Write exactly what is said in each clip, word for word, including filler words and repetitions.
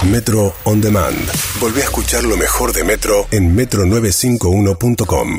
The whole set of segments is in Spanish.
Metro On Demand. Volví a escuchar lo mejor de Metro en metro novecientos cincuenta y uno punto com.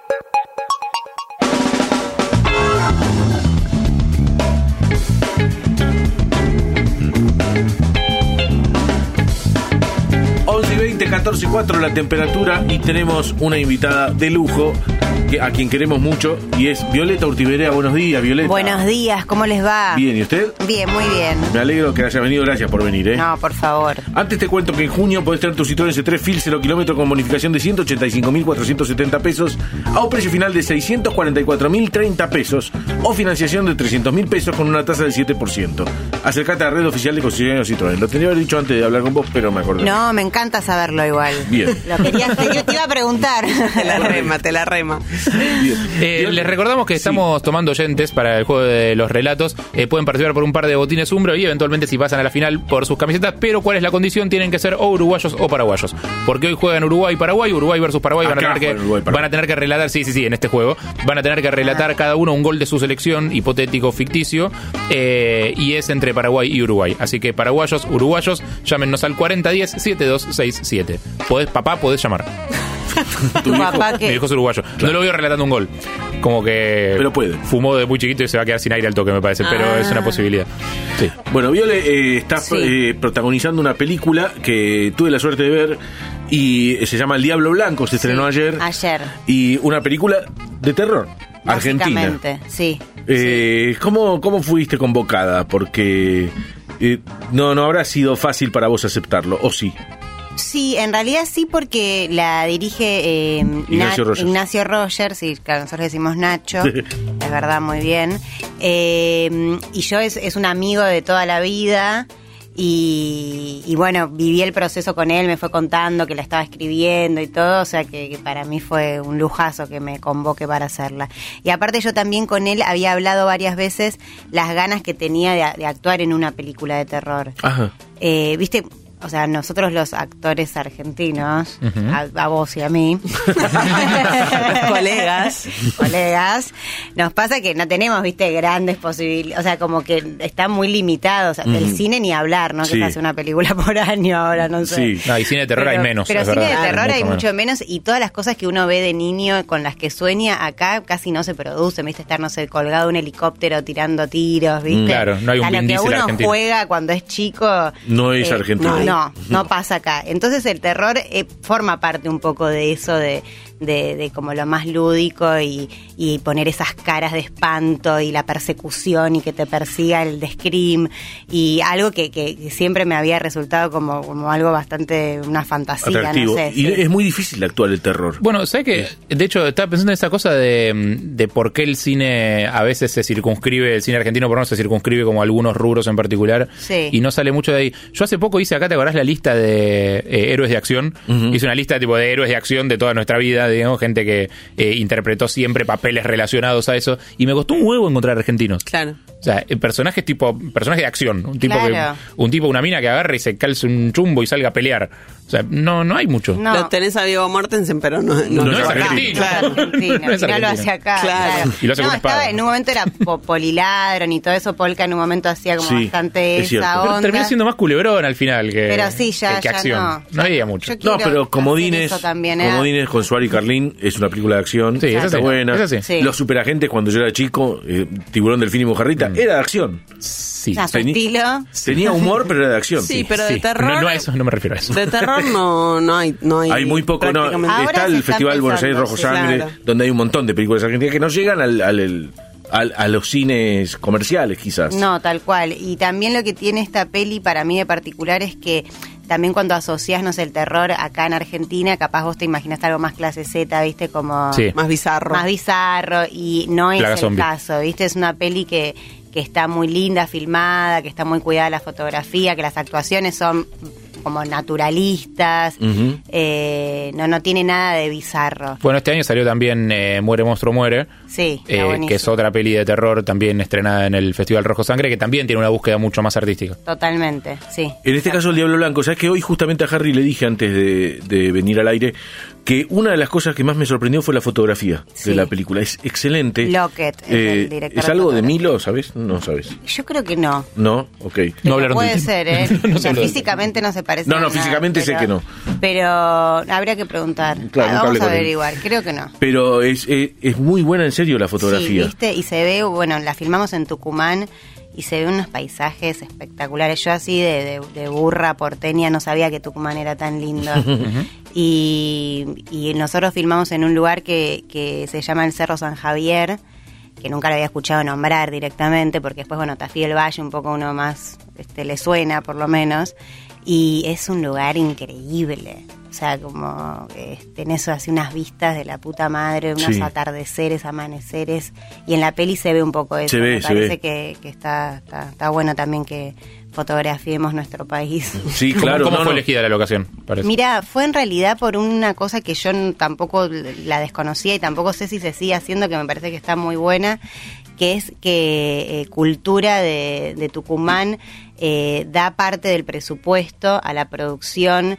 once y veinte, catorce y cuatro la temperatura y tenemos una invitada de lujo que, a quien queremos mucho y es Violeta Urtiberea. Buenos días, Violeta. Buenos días, ¿cómo les va? Bien, ¿y usted? Bien, muy bien. Me alegro que haya venido, gracias por venir, ¿eh? No, por favor. Antes te cuento que en junio podés tener tu Citroën C tres Fil cero kilómetro con bonificación de ciento ochenta y cinco mil cuatrocientos setenta pesos a un precio final de seiscientos cuarenta y cuatro mil treinta pesos o financiación de trescientos mil pesos con una tasa del siete por ciento. Acércate a la red oficial de concesionarios Citroën. Lo tendría que haber dicho antes de hablar con vos, pero me acordé. No, me encanta saberlo igual. Bien. Lo quería hacer, yo te iba a preguntar. Te la rema, te la rema. Eh, les recordamos que estamos sí. tomando oyentes para el juego de los relatos. Eh, pueden participar por un par de botines Umbro y eventualmente si pasan a la final por sus camisetas. Pero ¿cuál es la condición? Tienen que ser o uruguayos o paraguayos. Porque hoy juegan Uruguay y Paraguay. Uruguay versus Paraguay. Van a, tener que, Uruguay, van a tener que relatar, sí, sí, sí, en este juego. Van a tener que relatar ah. cada uno un gol de su selección, hipotético, ficticio. Eh, y es entre Paraguay y Uruguay. Así que paraguayos, uruguayos, llámenos al cuarenta diez setenta y dos sesenta y siete. Podés, papá, podés llamar. ¿Tu papá qué? Mi hijo es uruguayo. Claro. No lo veo relatando un gol. Como que pero puede. Fumó de muy chiquito y se va a quedar sin aire al toque, me parece. Ah. Pero es una posibilidad. Sí. Bueno, Viole eh, está sí. eh, protagonizando una película que tuve la suerte de ver y se llama El Diablo Blanco. Se estrenó sí. ayer. Ayer. Y una película de terror. Argentina. Sí. Eh, sí. ¿cómo, ¿Cómo fuiste convocada? Porque eh, no, no habrá sido fácil para vos aceptarlo, ¿o sí? Sí, en realidad sí, porque la dirige eh, Ignacio, Na- Rogers. Ignacio Rogers, sí, claro, nosotros decimos Nacho, es verdad, muy bien. Eh, y yo es, es un amigo de toda la vida. Y, y bueno, viví el proceso con él, me fue contando que la estaba escribiendo y todo, o sea que, que para mí fue un lujazo que me convoque para hacerla. Y aparte yo también con él había hablado varias veces las ganas que tenía de, de actuar en una película de terror. Ajá. Eh, ¿Viste? O sea, nosotros los actores argentinos, uh-huh. a, a vos y a mí, los colegas, colegas, nos pasa que no tenemos, viste, grandes posibilidades, o sea, como que están muy limitados, o sea, del uh-huh. cine ni hablar, ¿no? Sí. Que se hace una película por año ahora, no sé. Sí, no, y cine de terror pero, hay menos. Pero cine verdad. de terror mucho hay menos. mucho menos, y todas las cosas que uno ve de niño con las que sueña acá casi no se producen, viste, estar, no sé, colgado un helicóptero tirando tiros, viste. Claro, no hay un a lo que uno argentino. Juega cuando es chico. No es eh, argentino. No, no, no pasa acá. Entonces el terror eh, forma parte un poco de eso, de, de, de como lo más lúdico y, y poner esas caras de espanto y la persecución y que te persiga el de Scream y algo que, que siempre me había resultado como, como algo bastante, una fantasía, atractivo. No sé. Y sí. es muy difícil actuar el terror. Bueno, ¿sabes qué? De hecho, estaba pensando en esa cosa de, de por qué el cine a veces se circunscribe, el cine argentino por no se circunscribe como algunos rubros en particular sí. y no sale mucho de ahí. Yo hace poco hice acá, ¿te acordás la lista de eh, héroes de acción? Uh-huh. Hice una lista tipo de héroes de acción de toda nuestra vida, digamos, gente que eh, interpretó siempre papeles relacionados a eso, y me costó un huevo encontrar argentinos. Claro. O sea, personajes tipo, personajes de acción, un tipo claro. que, un tipo, una mina que agarre y se calce un chumbo y salga a pelear. O sea, no, no hay mucho. No. Lo tenés a Viggo Mortensen, pero no, no, no, no es es argentino. argentino. Claro, argentino. No es no lo argentino. hace acá. Claro. Claro. Y lo hace no, con estaba, espada. en un momento era po- Poliladron y todo eso. Polka en un momento hacía como Sí, bastante es cierto. esa Pero onda. terminó siendo más culebrón al final que, Pero sí, ya, que, que ya acción. no. No había mucho. Yo quiero No, pero hacer Comodines, eso también, ¿eh? Comodines con Suárez y Carlín es una película de acción. Sí, esa está sí. buena. Esa sí. Sí. Los Superagentes, cuando yo era chico, eh, Tiburón, Delfín y Mojarrita, mm. era de acción. Sí. A su Teni- estilo. Tenía humor, pero era de acción. Sí, pero Sí. de terror. No, no a eso, no me refiero a eso. De terror no, no hay, no hay. Hay muy poco, no. prácticamente. Ahora Está se el está Festival Buenos Aires empezando, Rojo sí, Sangre, claro. donde hay un montón de películas argentinas que no llegan al, al, al, al, a los cines comerciales, quizás. No, tal cual. Y también lo que tiene esta peli para mí de particular es que también cuando asociás, no sé, el terror acá en Argentina, capaz vos te imaginaste algo más clase Z, ¿viste? Como Sí. Más bizarro. más bizarro, y no es Plaga el zombie. caso, ¿viste? Es una peli que, que está muy linda, filmada, que está muy cuidada la fotografía, que las actuaciones son como naturalistas, Uh-huh. eh, no no tiene nada de bizarro. Bueno, este año salió también eh, Muere Monstruo Muere, Sí, está eh, buenísimo. que es otra peli de terror también estrenada en el Festival Rojo Sangre, que también tiene una búsqueda mucho más artística. Totalmente, sí. En este caso, El Diablo Blanco. ¿Sabes que hoy justamente a Harry le dije antes de, de venir al aire? que una de las cosas que más me sorprendió fue la fotografía Sí. de la película. Es excelente. Lockett es Eh, el director ¿Es de algo de fotografía. Milo, sabes? No sabes. Yo creo que no. No, ok. No Pero hablaron puede del ser, tema. ¿eh? No O se sea, habló del físicamente no se parece No, no, a nada, físicamente sé pero- que no. Pero habría que preguntar. Claro, Ah, nunca hablé Vamos a con él. averiguar, creo que no. Pero es, es, es muy buena en serio la Sí, fotografía. viste, y se ve, bueno, la filmamos en Tucumán y se ven unos paisajes espectaculares. Yo así de, de, de burra porteña no sabía que Tucumán era tan lindo. y, y nosotros filmamos en un lugar que, que se llama el Cerro San Javier, que nunca lo había escuchado nombrar directamente, porque después, bueno, Tafí del Valle un poco uno más este, le suena por lo menos, y es un lugar increíble. O sea, como eh, tenés así unas vistas de la puta madre, unos Sí. atardeceres, amaneceres, y en la peli se ve un poco eso. Se ve, Me se parece ve. que, que está, está, está bueno también que fotografiemos nuestro país. Sí, ¿Cómo- claro. ¿Cómo, no, fue no. elegida la locación? Parece? Mira, fue en realidad por una cosa que yo n- tampoco la desconocía y tampoco sé si se sigue haciendo, que me parece que está muy buena, que es que eh, Cultura de, de Tucumán eh, da parte del presupuesto a la producción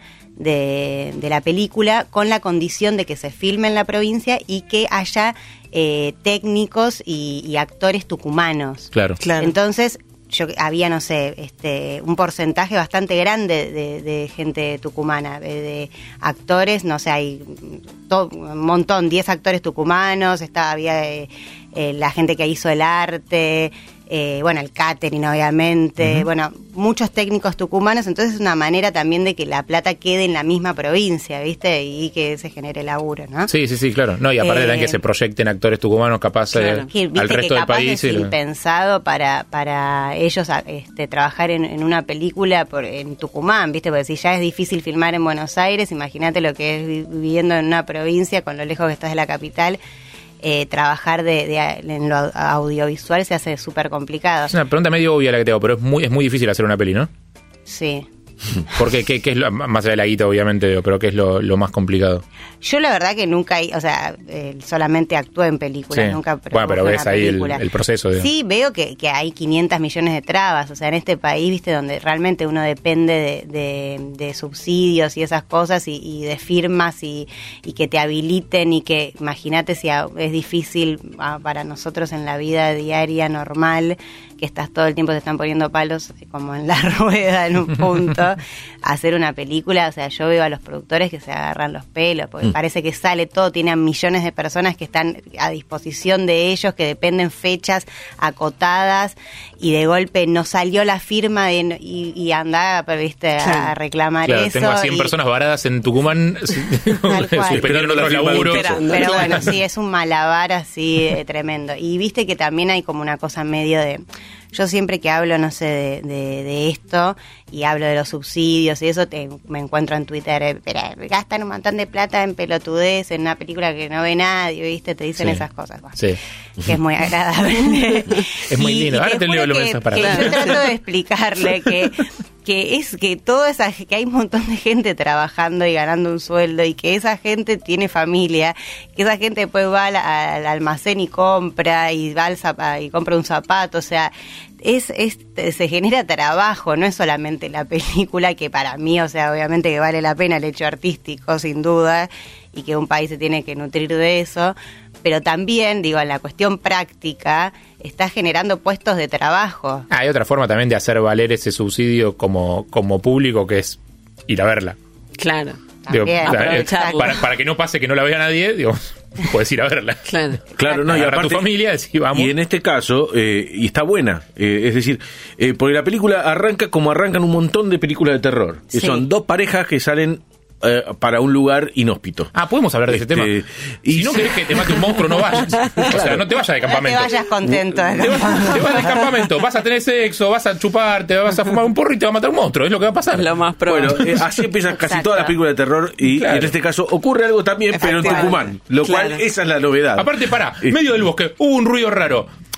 de, de la película con la condición de que se filme en la provincia y que haya eh, técnicos y, y actores tucumanos. Claro. Claro. Entonces, yo había, no sé, este, un porcentaje bastante grande de, de gente tucumana, de, de actores, no sé, hay todo, un montón, diez actores tucumanos, estaba, había eh, eh, la gente que hizo el arte, eh, bueno, el catering obviamente, uh-huh. bueno, muchos técnicos tucumanos, entonces es una manera también de que la plata quede en la misma provincia, ¿viste? Y que se genere laburo, ¿no? Sí, sí, sí, claro. No, y aparte Eh, también que se proyecten actores tucumanos capaz Claro. eh, Que, viste al resto que del capaz país. es y lo- impensado para, para ellos a- este, trabajar en, en una película por, en Tucumán, ¿viste? Porque si ya es difícil filmar en Buenos Aires, imagínate lo que es vi- viviendo en una provincia con lo lejos que estás de la capital. Eh, trabajar de, de- en lo audiovisual se hace súper complicado. Es una pregunta medio obvia la que te hago, pero es muy, es muy difícil hacer una peli, ¿no? Sí. Porque qué, qué es lo, más allá de la guita, obviamente, pero qué es lo, lo más complicado. Yo la verdad que nunca, o sea, eh, solamente actué en películas, Sí. nunca Bueno, pero produje ves una ahí el- película. el proceso de- Sí, veo que, que hay quinientos millones de trabas, o sea, en este país, viste, donde realmente uno depende de, de, de subsidios y esas cosas y, y de firmas y, y que te habiliten y que, imagínate si a- es difícil ah, para nosotros en la vida diaria normal, que estás todo el tiempo te están poniendo palos como en la rueda en un punto, hacer una película, o sea, yo veo a los productores que se agarran los pelos, porque Mm. parece que sale todo, tiene a millones de personas que están a disposición de ellos, que dependen fechas acotadas, y de golpe no salió la firma de- y, y anda, pero, viste, a, Claro. reclamar Claro, eso. tengo a cien y- personas varadas en Tucumán cual. suspendieron Esperando la otros firma de un laburos. peso. Esperando. Pero Claro. bueno, sí, es un malabar así eh, tremendo. Y viste que también hay como una cosa medio de... Yo siempre que hablo, no sé, de, de, de esto y hablo de los subsidios y eso, te, me encuentro en Twitter, eh, pero gastan un montón de plata en pelotudez, en una película que no ve nadie, ¿viste? Te dicen Sí. esas cosas. Bueno, Sí. que es muy agradable. Es muy Y- lindo. y Ahora te juro leo los que- mensajes para que ver. yo trato de explicarle que que es que toda esa que hay un montón de gente trabajando y ganando un sueldo y que esa gente tiene familia, que esa gente después va al, al almacén y compra y va al zapa- y compra un zapato, o sea, es, es se genera trabajo, no es solamente la película, que para mí, o sea, obviamente que vale la pena el hecho artístico, sin duda, y que un país se tiene que nutrir de eso, pero también, digo, en la cuestión práctica, está generando puestos de trabajo. Ah, hay otra forma también de hacer valer ese subsidio como, como público, que es ir a verla. Claro, Digo, También, para, aprovecharlo. para, para que no pase que no la vea nadie, digo, puedes ir a verla. claro. Claro, no, y Agarra a tu aparte, familia, decís, vamos. y en este caso, eh, y está buena, eh, es decir, eh, porque la película arranca como arrancan un montón de películas de terror, que Sí. son dos parejas que salen eh, para un lugar inhóspito. Ah, podemos hablar de ese Este, tema. y Si no sí. querés que te mate un monstruo, no vayas. O sea, no te vayas de No te campamento. vayas contento de Te vas, campamento. te vas de campamento, vas a tener sexo, vas a chupar, te vas a fumar un porro y te va a matar un monstruo. Es lo que va a pasar. Es lo más probable. Bueno, eh, así empiezan casi Exacto. todas las películas de terror y Claro. en este caso ocurre algo también, pero en Efectivamente. Tucumán, lo cual Claro. esa es la novedad. Aparte, pará, Eh, medio del bosque, hubo un ruido raro.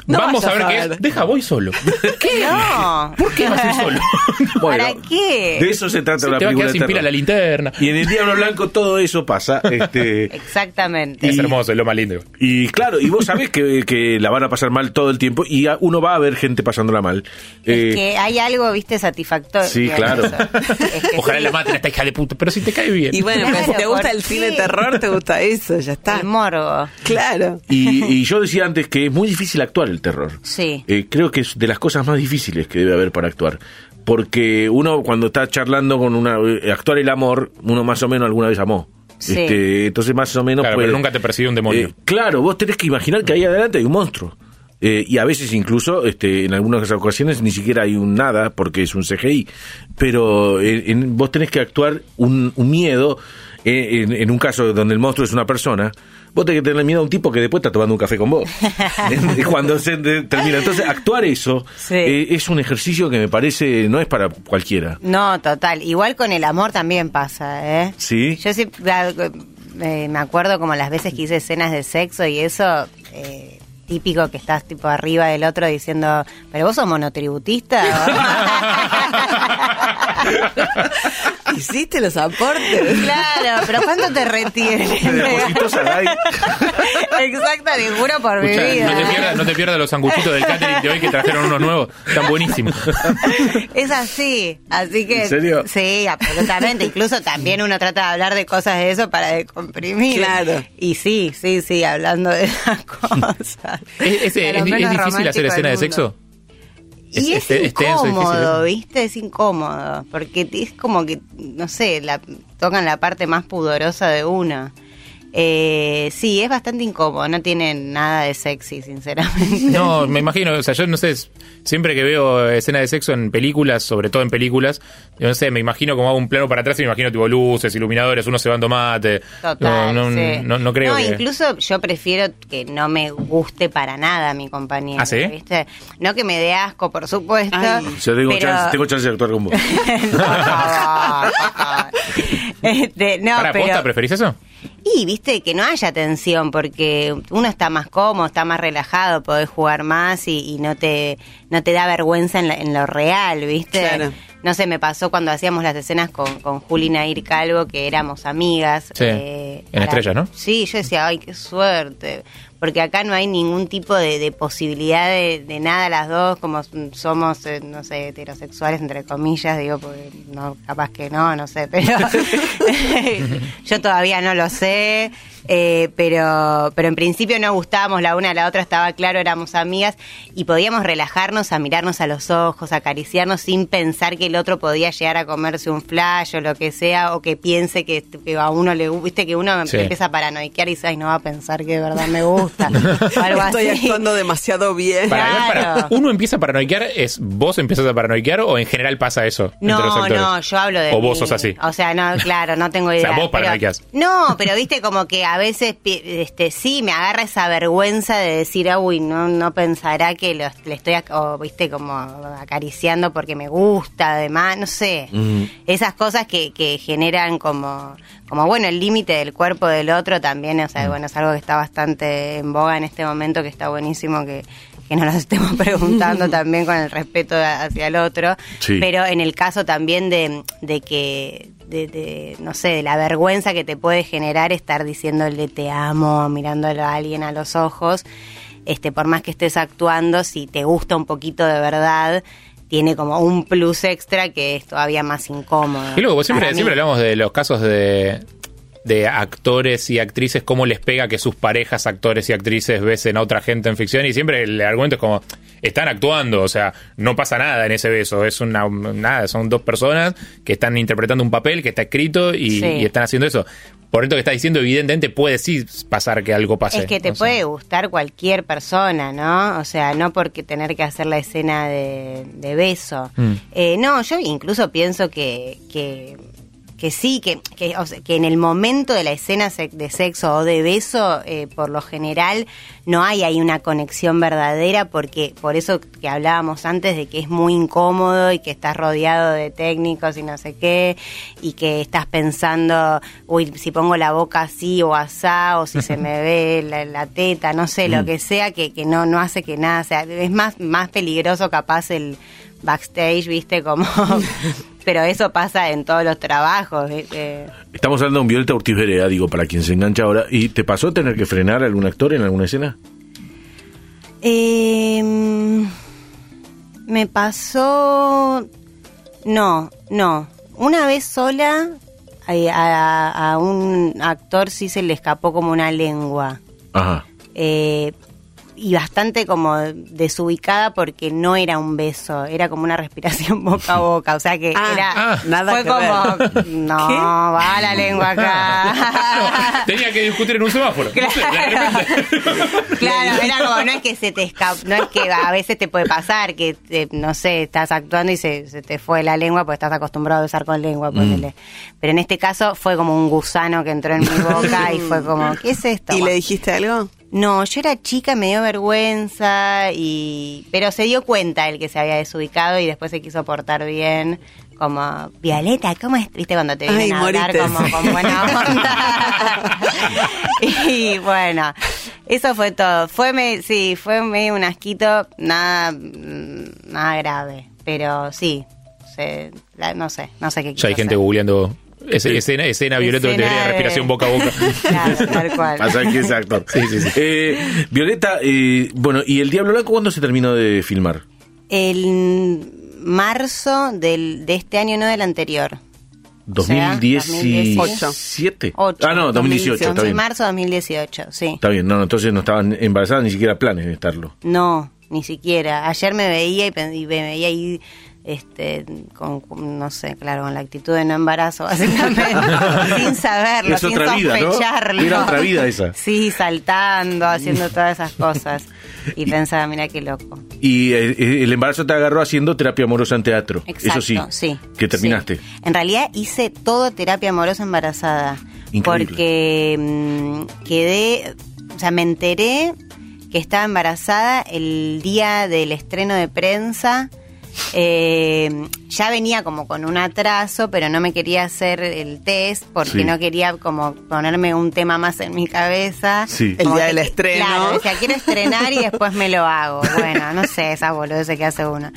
No Vamos a vayas ver a qué ver. es. Deja, voy solo. ¿Qué? No. ¿Por qué vas a ir solo? Bueno, ¿Para qué? de eso se trata la Te va a película quedar de sin terror. pila la linterna. Y en el Diablo Blanco todo eso pasa. Este, Exactamente. Es hermoso, es lo más lindo. y claro, y vos sabés que, que la van a pasar mal todo el tiempo y a- uno va a ver gente pasándola mal. Eh, Es que hay algo, viste, satisfactorio. Sí, en claro. eso. Es que Ojalá sí. la maten a esta hija de puta, pero si te cae bien. Y bueno, Claro, pero si te gusta ¿por el cine qué? terror, te gusta eso, ya está. El morbo. Claro. y, y yo decía antes que es muy difícil actuar el terror. Sí. Eh, creo que es de las cosas más difíciles que debe haber para actuar. Porque uno cuando está charlando con una... eh, actuar el amor, uno más o menos alguna vez amó. Sí. Este, entonces más o menos Claro, puede- pero nunca te persigue un demonio. Eh, claro, vos tenés que imaginar que ahí adelante hay un monstruo. Eh, y a veces incluso, este, en algunas ocasiones ni siquiera hay un nada porque es un C G I. Pero eh, en- vos tenés que actuar un, un miedo, eh, en, en un caso donde el monstruo es una persona, vos tenés que tener miedo a un tipo que después está tomando un café con vos. Eh, Cuando se de- termina. Entonces, actuar eso Sí. eh, es un ejercicio que me parece, no es para cualquiera. No, total. Igual con el amor también pasa, ¿eh? ¿Sí? Yo sí eh, me acuerdo como las veces que hice escenas de sexo y eso, eh, típico que estás tipo arriba del otro diciendo, pero vos sos monotributista. ¿Hiciste los aportes? Claro, pero ¿cuánto te retienes? Me depositó Saray. Exacto, te juro por mi Escuchá, vida. no te pierdas, no te pierdas los sanguchitos del catering de hoy que trajeron unos nuevos. Están buenísimos. Es así, así que... ¿En serio? Sí, absolutamente. Incluso también uno trata de hablar de cosas de eso para descomprimir. Claro. Y sí, sí, sí, hablando de esas cosas. ¿Es, es- De lo es- es menos difícil romántico hacer del escena de mundo. sexo? Y Es- es, es- es tenso, incómodo, difícil eso. ¿viste? Es incómodo, porque es como que, no sé, la, tocan la parte más pudorosa de uno. Eh, sí, es bastante incómodo, no tiene nada de sexy, sinceramente. No, me imagino, o sea, yo no sé, siempre que veo escenas de sexo en películas, sobre todo en películas, yo no sé, me imagino como hago un plano para atrás y me imagino tipo luces, iluminadores, uno se va en tomate. Total, no, no, sí. no, no creo No, que... incluso yo prefiero que no me guste para nada mi compañero. ¿Ah, sí? ¿Viste? No que me dé asco, por supuesto. Ay. Yo tengo, pero... chance, tengo chance de actuar con vos. Por favor, por favor. Este, no, ¿Para pero... posta preferís eso? Y viste que no haya tensión porque uno está más cómodo, está más relajado, podés jugar más y, y no te no te da vergüenza en, la- en lo real, viste. Claro. No sé, me pasó cuando hacíamos las escenas con, con Juli Nair Calvo, que éramos amigas. Sí, eh, en Estrella, ¿no? Sí, yo decía, ay, qué suerte. Porque acá no hay ningún tipo de, de posibilidad de, de nada las dos, como somos, eh, no sé, heterosexuales, entre comillas, digo, porque no, capaz que no, no sé, pero yo todavía no lo sé, eh, pero, pero en principio no gustábamos la una a la otra, estaba claro, éramos amigas y podíamos relajarnos a mirarnos a los ojos, a acariciarnos sin pensar que el otro podía llegar a comerse un flash o lo que sea, o que piense que, que a uno le gusta, viste que uno Sí. empieza a paranoiquear y sabes, no va a pensar que de verdad me gusta, o algo Estoy así. actuando demasiado bien. Para, igual, para, Claro. ¿uno empieza a paranoiquear? ¿Es vos empiezas a paranoiquear o en general pasa eso entre los No, actores? no, yo hablo de ¿O vos mí. sos así? O sea, no, claro, no tengo sea, idea. vos pero- paranoiqueás. No, pero viste como que a veces pi- este sí me agarra esa vergüenza de decir, ah, uy, no no pensará que lo- le estoy ac- o viste como acariciando porque me gusta, además, no sé. Ujú. Esas cosas que, que generan como como bueno, el límite del cuerpo del otro también, o Mm. sea, bueno, es algo que está bastante en boga en este momento, que está buenísimo que que nos lo estemos preguntando también con el respeto hacia el otro, Sí. pero en el caso también de, de que, de, de, no sé, de la vergüenza que te puede generar estar diciéndole te amo, mirándolo a alguien a los ojos, este, por más que estés actuando, si te gusta un poquito de verdad, tiene como un plus extra que es todavía más incómodo. Y luego, pues, siempre, para mí. siempre hablamos de los casos de, de actores y actrices, cómo les pega que sus parejas, actores y actrices, besen a otra gente en ficción, y siempre el argumento es como, están actuando, o sea, no pasa nada en ese beso, es una, nada, son dos personas que están interpretando un papel que está escrito y, Sí. y están haciendo eso. Por esto que estás diciendo, evidentemente puede sí pasar que algo pase. Es que te O sea, puede gustar cualquier persona, ¿no? O sea, no porque tener que hacer la escena de, de beso. Mm. Eh, no, yo incluso pienso que, que, que sí, que, que, o sea, que en el momento de la escena de sexo o de beso, eh, por lo general, no hay ahí una conexión verdadera, porque por eso que hablábamos antes de que es muy incómodo y que estás rodeado de técnicos y no sé qué, y que estás pensando, uy, si pongo la boca así o asá, o si se me ve la, la teta, no sé, mm. lo que sea, que, que no, no hace que nada, o sea, es más, más peligroso capaz el backstage, viste, como... Pero eso pasa en todos los trabajos. ¿viste? Estamos hablando de un Violeta Ortiz Berea, digo, para quien se engancha ahora. ¿Y te pasó tener que frenar a algún actor en alguna escena? Eh, me pasó... No, no. Una vez sola a, a, a un actor sí se le escapó como una lengua. Ajá. Eh... Y bastante como desubicada porque no era un beso, era como una respiración boca a boca, o sea que ah, era ah, nada fue que como ver. no, ¿Qué? va la lengua acá. No, tenía que discutir en un semáforo. Claro, no sé, de repente. claro, era como, no es que se te escapa, no es que a veces te puede pasar que te, no sé, estás actuando y se, se te fue la lengua porque estás acostumbrado a besar con lengua, ponele. Mm. Pero en este caso fue como un gusano que entró en mi boca y fue como, ¿qué es esto? ¿Y le dijiste algo? No, yo era chica, me dio vergüenza, y pero se dio cuenta el que se había desubicado y después se quiso portar bien, como, Violeta, ¿cómo es? ¿Viste cuando te vienen Ay, a hablar como con buena onda? Y bueno, eso fue todo. Fue me, sí, fue medio un asquito, nada, nada grave, pero sí, se, la, no sé, no sé qué quiso Ya hay gente hacer. googleando... Es, escena, escena Violeta Ortiz Berea, de... respiración boca a boca. Claro, tal cual. Pasa que es actor. Sí, sí, sí. Eh, Violeta, eh, bueno, ¿y El Diablo Blanco cuándo se terminó de filmar? El marzo del, de este año, no del anterior. dos mil dieciocho. ocho. Ah, no, dos mil dieciocho, está bien. marzo de dos mil dieciocho, sí. Está bien, no, entonces no estaban embarazadas ni siquiera planes de estarlo. No, ni siquiera. Ayer me veía y, y me veía ahí... este con, con, no sé, claro, con la actitud de no embarazo, básicamente, sin saberlo, es sin otra vida, sospecharlo. ¿no? Era otra vida esa. Sí, saltando, haciendo todas esas cosas. Y pensaba, mira qué loco. Y eh, el embarazo te agarró haciendo terapia amorosa en teatro. Exacto, eso sí, sí. Que terminaste. Sí. En realidad hice todo terapia amorosa embarazada. Increíble. Porque mmm, quedé, o sea, me enteré que estaba embarazada el día del estreno de prensa. Eh, ya venía como con un atraso, pero no me quería hacer el test porque sí. no quería como ponerme un tema más en mi cabeza. Sí. El como día que, del estreno. Claro, decía, quiero estrenar y después me lo hago. Bueno, no sé, esa boludez que hace uno.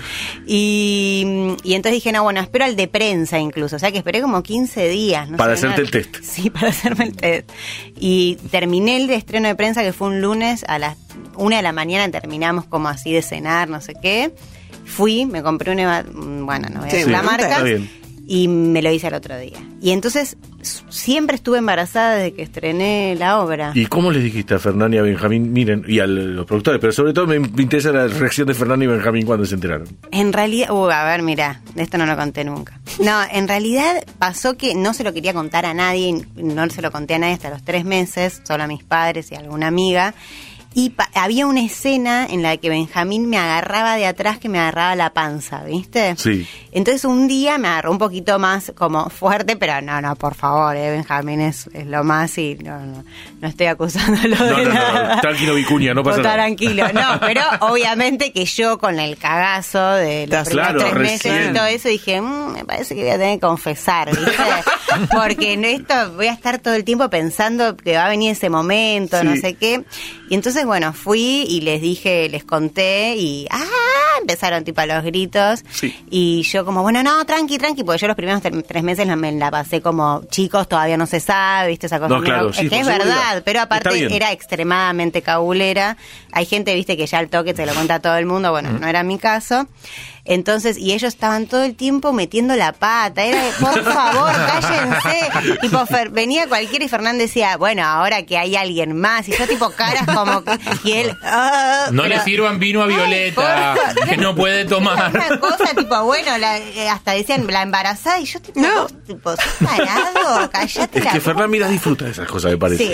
Y, y entonces dije, no, bueno, espero al de prensa incluso. O sea que esperé como quince días. No para sé, hacerte una... el test. Sí, para hacerme el test. Y terminé el de estreno de prensa, que fue un lunes a las una de la mañana, terminamos como así de cenar, no sé qué. Fui, me compré una, bueno, no voy a decir sí, la marca, bien. Y me lo hice el otro día. Y entonces siempre estuve embarazada desde que estrené la obra. ¿Y cómo les dijiste a Fernán y a Benjamín? Miren, y a los productores, pero sobre todo me, me interesa la reacción de Fernán y Benjamín cuando se enteraron. En realidad, uh, a ver, mira, de esto no lo conté nunca. No, en realidad pasó que no se lo quería contar a nadie, no se lo conté a nadie hasta los tres meses, solo a mis padres y a alguna amiga. Y pa- había una escena en la que Benjamín me agarraba de atrás, que me agarraba la panza, ¿viste? Sí. Entonces un día me agarró un poquito más como fuerte, pero no, no, por favor, eh, Benjamín es, es lo más y no, no, no estoy acusándolo No, de no, nada. no, tranquilo, Vicuña, no pasa Está nada. tranquilo, no, pero obviamente que yo con el cagazo de los primeros Claro, tres meses recién. y todo eso dije, mmm, me parece que voy a tener que confesar, ¿viste? Porque en esto voy a estar todo el tiempo pensando que va a venir ese momento, Sí. no sé qué. Y entonces, bueno, fui y les dije, les conté y ¡ah! Empezaron tipo a los gritos. Sí. Y yo como, bueno, no, tranqui, tranqui, porque yo los primeros ter- tres meses la- me la pasé como, chicos, todavía no se sabe, ¿viste? Esa cosa. No, claro, es sí, que por es seguridad. verdad, pero Está aparte bien. era extremadamente cabulera. Hay gente, viste, que ya al toque te lo cuenta todo el mundo, bueno, no era mi caso. Entonces, y ellos estaban todo el tiempo metiendo la pata, era de, por favor, cállense. Tipo, Fer- venía cualquiera y Fernández decía, bueno, ahora que hay alguien más, y yo tipo caras como, y él, ah, No pero- le sirvan vino a Violeta, Ay, por- que no puede tomar. Una cosa tipo, bueno, la, eh, hasta decían la embarazada, y yo tipo, No. vos, tipo, sos parado, callate Es la que boca. Fernán, mira, disfruta de esas cosas, me parece. Sí,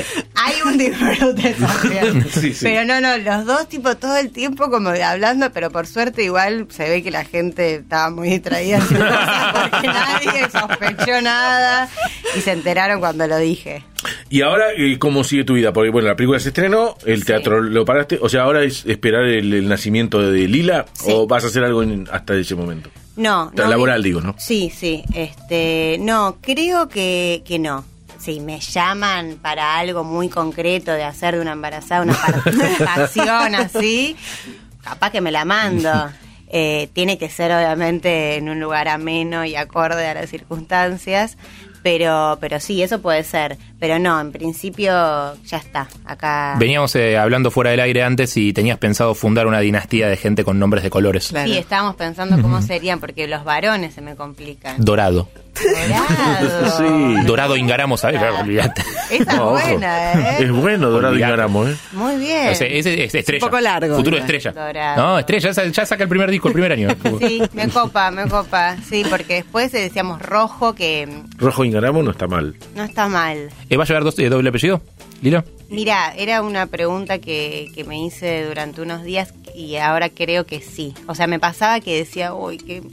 Hay un disfrute también. Sí, sí. Pero no, no, los dos tipo todo el tiempo como hablando, pero por suerte igual se ve que la gente estaba muy distraída haciendo cosas porque nadie sospechó nada y se enteraron cuando lo dije. Y ahora, eh, ¿cómo sigue tu vida? Porque, bueno, la película se estrenó, el Sí. teatro lo paraste, o sea, ¿ahora es esperar el, el nacimiento de Lila Sí. o vas a hacer algo en- hasta ese momento? No, La no. laboral, digo, ¿no? Sí, sí, este, no, creo que, que no. Si me llaman para algo muy concreto de hacer de una embarazada una participación así, capaz que me la mando. Eh, tiene que ser obviamente en un lugar ameno y acorde a las circunstancias, pero pero sí, eso puede ser. Pero no, en principio ya está, acá... Veníamos eh, hablando fuera del aire antes y tenías pensado fundar una dinastía de gente con nombres de colores. Claro. Sí, estábamos pensando cómo serían, porque los varones se me complican. Dorado. Dorado. Sí. Dorado Ingaramo, ¿sabes? Claro. Olvídate. Esa No, ojo. es buena, ¿eh? Es bueno Dorado Olvidate. Ingaramo, ¿eh? Muy bien. O sea, es, es estrella. Un poco largo, Futuro igual. estrella. Dorado. No, estrella, ya, sa- ya saca el primer disco el primer año. Sí, me copa, me copa. Sí, porque después decíamos rojo, que Rojo Ingaramo no está mal. no está mal. Eh, ¿Va a llevar dos, eh, doble apellido, Lila? Mira, era una pregunta que, que me hice durante unos días y ahora creo que sí. O sea, me pasaba que decía, uy, qué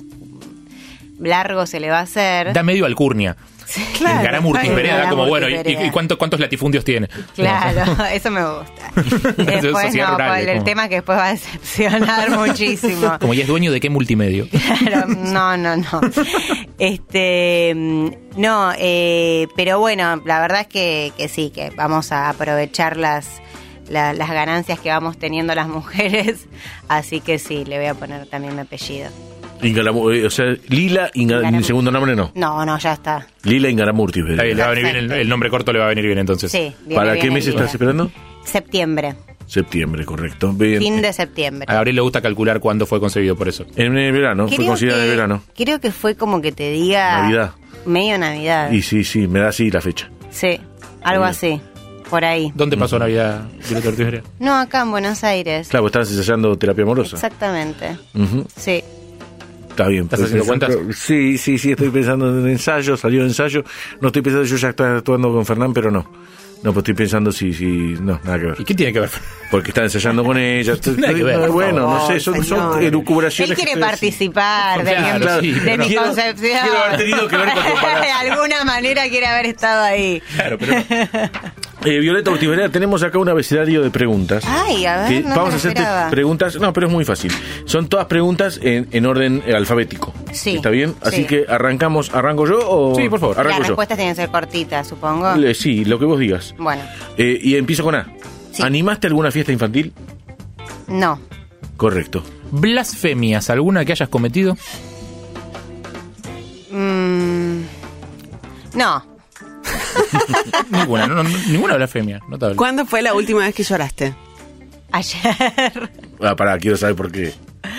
largo se le va a hacer. Da medio alcurnia. Claro. Garamurti Ay, Perea da como, Garamurti bueno, ¿y, Perea. y cuánto- cuántos latifundios tiene? Claro, eso me gusta. Después Sociedad no, rural, pues, el como- tema que después va a decepcionar muchísimo. Como, ¿y es dueño de qué multimedio? Claro, no, no, no. Este, mm, no, eh, pero bueno, la verdad es que, que sí, que vamos a aprovechar las, la- las ganancias que vamos teniendo las mujeres, así que sí, le voy a poner también mi apellido. Ingaramo, eh, o sea, Lila, Inga- Ingaramo. mi segundo nombre no. No, no, ya está. Lila Ingaramurti. Está bien, le va a venir bien, el, el nombre corto le va a venir bien entonces. Sí, viene ¿Para bien qué el mes día. estás esperando? Septiembre, Septiembre, correcto. Bien. fin de septiembre. A Gabriel le gusta calcular cuándo fue concebido, por eso. En el verano, fue Creo considerada que- de verano. Creo que fue como que te diga... Navidad. Medio Navidad. Y sí, sí, me da así la fecha. Sí, algo Bien. así, por ahí. ¿Dónde pasó Navidad, Violeta Ortiz Perea? No, acá en Buenos Aires. Claro, vos estabas ensayando terapia amorosa. Exactamente. Ujú. Sí. Está bien. ¿Estás pues, haciendo pensando- cuentas? Sí, sí, sí, estoy pensando en ensayo, salió ensayo. No estoy pensando, yo ya estoy actuando con Fernán, pero no. No, pues estoy pensando si, si, no, nada que ver. ¿Y qué tiene que ver? Porque está ensayando con ella. estoy- Nada que ver, no, por bueno, no favor, sé, son, son señor. elucubraciones. Él que quiere estoy- participar de, Claro, mi- sí, de pero mi quiero- concepción. quiero haber tenido que ver con tu embarazo. De alguna manera quiere haber estado ahí. Claro, pero... Eh, Violeta Ortiz Perea, tenemos acá un abecedario de preguntas. Ay, a ver, que no me vamos lo a hacerte esperaba. preguntas, no, pero es muy fácil. Son todas preguntas en, en orden eh, alfabético. Sí, ¿Está bien? Así sí. que arrancamos, ¿arranco yo o...? Sí, por favor. Las Arranco yo. respuestas tienen que ser cortitas, supongo. Le- sí, lo que vos digas. Bueno, Eh, y empiezo con A. Sí. ¿Animaste alguna fiesta infantil? no. Correcto. ¿Blasfemias alguna que hayas cometido? Mm, no. Ninguna, no, no, ninguna blasfemia, notable. ¿Cuándo fue la última vez que lloraste? Ayer. Ah, pará, quiero saber por qué.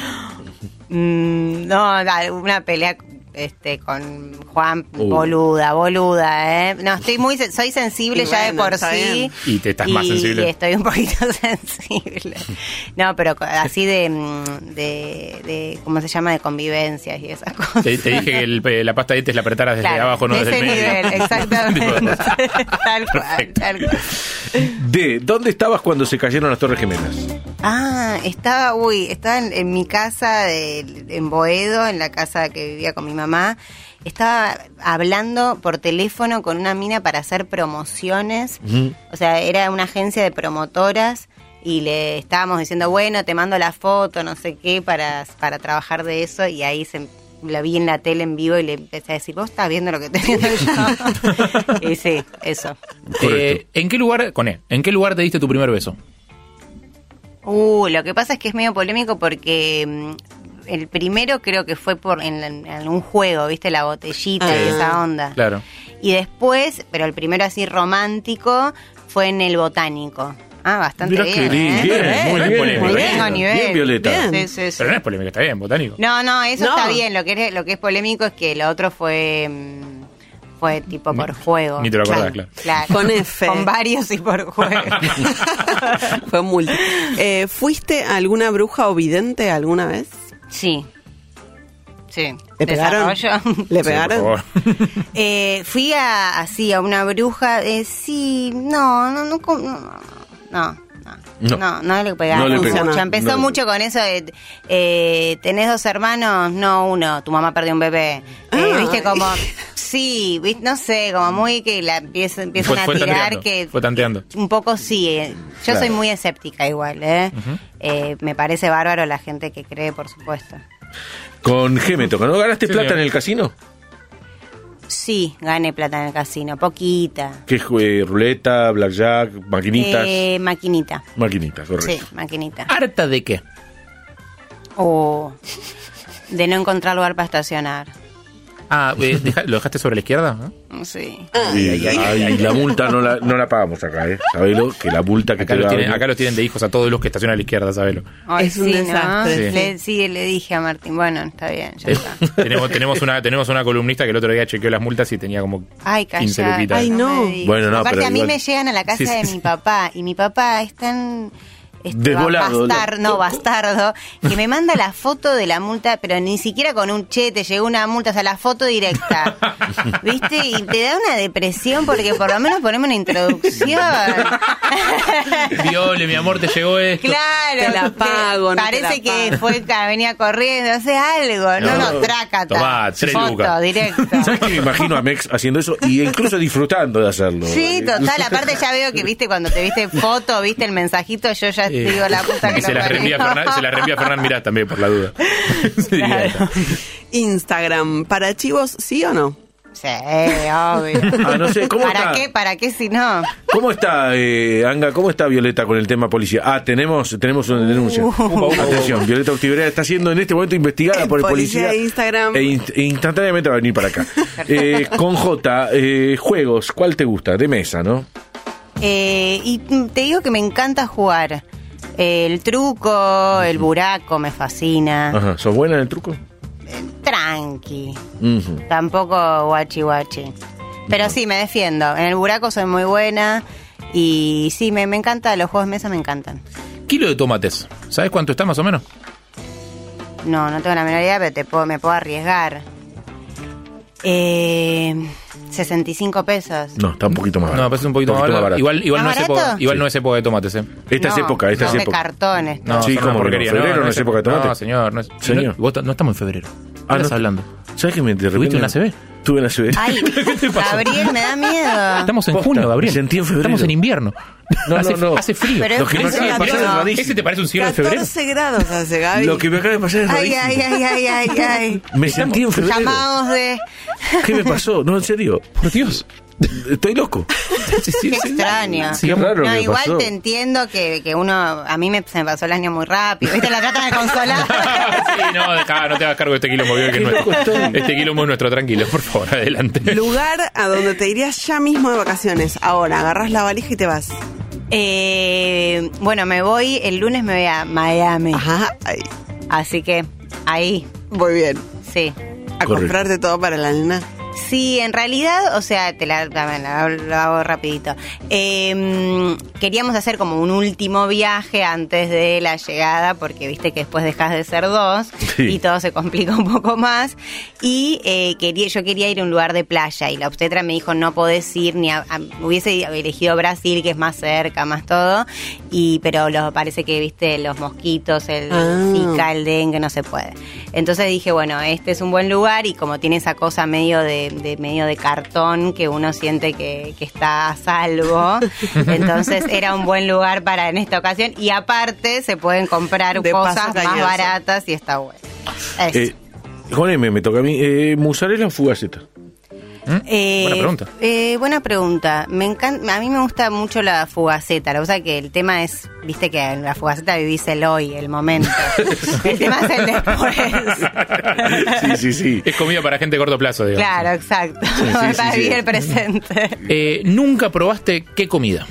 Mm, no, da- una pelea este con Juan, Uh. boluda, boluda, ¿eh? No, estoy muy, sen- soy sensible Y ya de bueno, por está sí. bien. Y te estás más sensible. Y estoy un poquito sensible. No, pero co- así de, mm, de, de, ¿cómo se llama? De convivencias y esas cosas. Te, te dije que el- eh, la pasta de dientes la apretaras desde Claro, abajo, no de desde ese el medio. nivel, exactamente. Tipo de cosas. Tal cual, Perfecto. tal cual. D. ¿Dónde estabas cuando se cayeron las Torres Gemelas? Ah, estaba, uy, estaba en, en mi casa de, en Boedo, en la casa que vivía con mi mamá. Estaba hablando por teléfono con una mina para hacer promociones. Ujú. O sea, era una agencia de promotoras y le estábamos diciendo, bueno, te mando la foto, no sé qué, para, para trabajar de eso. Y ahí se, la vi en la tele en vivo y le empecé a decir, ¿vos estás viendo lo que estoy viendo yo? Y sí, eso. Eh, ¿En qué lugar, con E, en qué lugar te diste tu primer beso? Uh, lo que pasa es que es medio polémico porque mm, el primero creo que fue por en, en un juego, ¿viste? La botellita Ah, y esa onda. Claro. Y después, pero el primero así romántico, fue en el botánico. Ah, bastante Mirá bien, qué lindo. ¿eh? Bien, muy Muy bien. polémico, Muy bien, bien. a nivel. Bien, Violeta. Bien. Sí, sí, sí. Pero no es polémica, está bien, botánico. No, no, eso No. está bien. Lo que es, lo que es polémico es que lo otro fue mm, fue tipo por juego. Ni te lo acordás, claro. Claro. Con F. Con varios y por juego. Fue multi. Eh, ¿Fuiste a alguna bruja o vidente alguna vez? Sí. Sí. ¿Le pegaron? Desarrollo. ¿Le Sí, pegaron? por favor. Eh, fui a, así a una bruja. Eh, sí, no, no, no, no, no, no, No. no, no le pegaron No le mucho. pegaron. Empezó No le mucho con eso de, eh, ¿tenés dos hermanos? No, uno, tu mamá perdió un bebé. Eh, Ah. Viste, como, sí, viste, no sé, como muy que la empiezan, empiezan Fue- a fue tirar tanteando, que... fue tanteando. Un poco sí, eh. yo Claro. soy muy escéptica igual, ¿eh? Eh, me parece bárbaro la gente que cree, por supuesto. Con G me toca, ¿no? ¿Ganaste Sí, plata señor. en el casino? Sí, gané plata en el casino, poquita. ¿Qué jue- ruleta, blackjack, maquinitas? Eh, maquinita. Maquinitas, correcto. Sí, maquinita. ¿Harta de qué? O de no encontrar lugar para estacionar. Ah, eh, deja- ¿lo dejaste sobre la izquierda? ¿no? Sí. Y, ay, la multa no la, no la pagamos acá, ¿eh? Sabelo, que la multa que Acá te los, va a tienen, venir- acá los tienen de hijos a todos los que estacionan a la izquierda, sabelo. Ay, Es un sí, ¿no? desastre. Sí. Le, sí, le dije a Martín, bueno, está bien, ya Eh, está. tenemos, tenemos, una, tenemos una columnista que el otro día chequeó las multas y tenía como Ay, quince calla. luquitas. Ay, no. me digas. Bueno, no, Aparte, pero a mí igual- me llegan a la casa Sí, sí, de sí. mi papá y mi papá es tan... este, Desvolado, bastar- la- no, bastardo, que me manda la foto de la multa, pero ni siquiera con un che, te llegó una multa, o sea, la foto directa. ¿Viste? Y te da una depresión porque por lo menos ponemos una introducción. Viole, mi amor, te llegó esto. Claro, Te la pago, no te parece la que pago. fue que venía corriendo, hace algo. No, no, No. trácata. Tomá, tres Foto, lucas. directa. ¿Sabes que me imagino a Mex haciendo eso y incluso disfrutando de hacerlo? Sí, total. Aparte ya veo que, viste, cuando te viste foto, viste el mensajito, yo ya te Eh, digo la puta que y se lo las reenvía parió. Fernán, se las reenvía Fernán Mirá también, por la duda. Sí, Claro. Instagram, ¿para chivos sí o no? Sí, obvio. Ah, no sé, ¿cómo ¿Para está? qué? ¿Para qué si no? ¿Cómo está, eh, Anga? ¿Cómo está Violeta con el tema policía? Ah, tenemos, tenemos una denuncia. Atención, Violeta Urtiberea está siendo en este momento investigada El por el policía policía. de Instagram. E inst- e instantáneamente va a venir para acá. Eh, con J, eh, juegos, ¿cuál te gusta? De mesa, ¿no? Eh, y te digo que me encanta jugar. El truco, el buraco me fascina. Ajá, ¿sos buena en el truco? Tranqui. Ujú. Tampoco guachi guachi. Pero sí, me defiendo. En el buraco soy muy buena. Y sí, me, me encanta, los juegos de mesa me encantan. Kilo de tomates. ¿Sabes cuánto está más o menos? No, no tengo la menor idea, pero te puedo, me puedo arriesgar. Eh, sesenta y cinco pesos. No, está un poquito más No, barato. parece un poquito más barato. Igual, igual, no ¿Más es barato? época, igual Sí. no es época de tomates, ¿eh? Esta es No, época, esta no, es de época. cartones. No, Sí, son ¿cómo una que no? porquería. ¿Febrero no es época de tomate? No, señor. No, es, Señor. No, vos t- no estamos en febrero. ¿Qué Ah, estás no. hablando? ¿Sabes que me de repente- ¿Tuviste una A C B? Tuve una A C B. Ay, te pasó? Gabriel, me da miedo. Estamos en Posta, junio, Gabriel. me sentí en febrero. Estamos en invierno. No, hace, no, no. hace frío. Pero Lo que me es acaba de pasar es no. rarísimo. ¿Ese te parece un cielo de febrero? catorce grados hace, Gaby. Lo que me acaba de pasar es Ay, rarísimo. ay, ay, ay, ay, ay. Me sentí en febrero. Llamados de... ¿Qué me pasó? No, en serio. Por Dios. Estoy loco. Sí, sí, Qué sí. extraño. Qué raro No, que igual pasó. te entiendo que, que uno... A mí me, se me pasó el año muy rápido. ¿Viste? La tratan de consolar. Sí, no, dejá, no te hagas cargo de este quilombo, que es nuestro. Este quilombo es nuestro, tranquilo, por favor, adelante. Lugar a donde te irías ya mismo de vacaciones. Ahora, agarras la valija y te vas. Eh, bueno, me voy... El lunes me voy a Miami. Ajá, ahí. Así que ahí, Muy bien. sí. A Correcto. comprarte todo para la nena. Sí, en realidad, o sea, te la, la- la- lo hago rapidito. Eh, queríamos hacer como un último viaje antes de la llegada, porque viste que después dejas de ser dos Sí. y todo se complica un poco más. Y eh, quería, yo quería ir a un lugar de playa y la obstetra me dijo no podés ir ni a, a- hubiese elegido Brasil, que es más cerca, más todo. Y pero lo, parece que viste los mosquitos, el Ah. Zika, el dengue, no se puede. Entonces dije bueno, este es un buen lugar y como tiene esa cosa medio de, de medio de cartón que uno siente que, que está a salvo, entonces era un buen lugar para en esta ocasión y aparte se pueden comprar De cosas paso más cañoso. baratas y está bueno. Eso. Eh, Juan M, me toca a mí. Eh, ¿Mozzarella o fugaceta? Eh, Buena pregunta. eh, buena pregunta. Me encanta, a mí me gusta mucho la fugaceta. La cosa es que el tema es, viste que en la fugaceta vivís el hoy, el momento. El tema es el después. Sí, sí, sí. Es comida para gente de corto plazo, digamos. Claro, exacto. sí, Para sí. vivir el presente. Eh, ¿Nunca probaste qué comida?